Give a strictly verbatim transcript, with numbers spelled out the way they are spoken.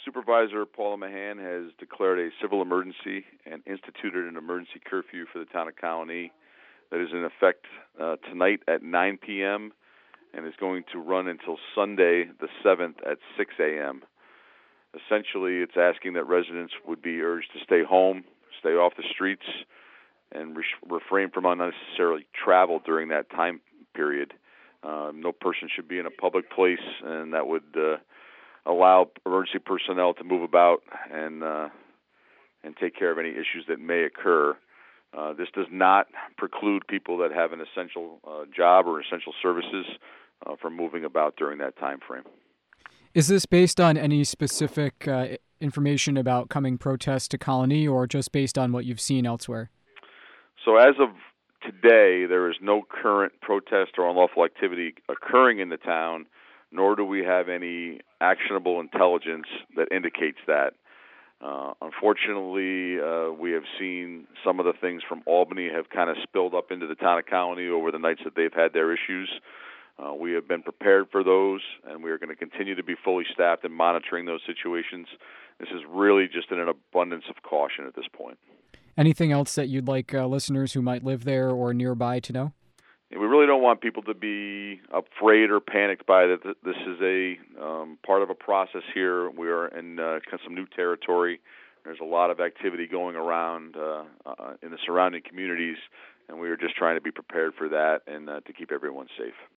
Supervisor Paula Mahan has declared a civil emergency and instituted an emergency curfew for the town of Colony that is in effect uh, tonight at nine p.m. and is going to run until Sunday the seventh at six a.m. Essentially, it's asking that residents would be urged to stay home, stay off the streets, and re- refrain from unnecessarily travel during that time period. Uh, no person should be in a public place, and that would uh, allow emergency personnel to move about and uh, and take care of any issues that may occur. Uh, this does not preclude people that have an essential uh, job or essential services uh, from moving about during that time frame. Is this based on any specific uh, information about coming protests to Colony, or just based on what you've seen elsewhere? So as of today, there is no current protest or unlawful activity occurring in the town, nor do we have any actionable intelligence that indicates that. Uh, unfortunately, uh, we have seen some of the things from Albany have kind of spilled up into the town of Colony over the nights that they've had their issues. Uh, we have been prepared for those, and we are going to continue to be fully staffed and monitoring those situations. This is really just in an abundance of caution at this point. Anything else that you'd like uh, listeners who might live there or nearby to know? We really don't want people to be afraid or panicked by that. This is a um, part of a process here. We are in uh, some new territory. There's a lot of activity going around uh, uh, in the surrounding communities, and we are just trying to be prepared for that and uh, to keep everyone safe.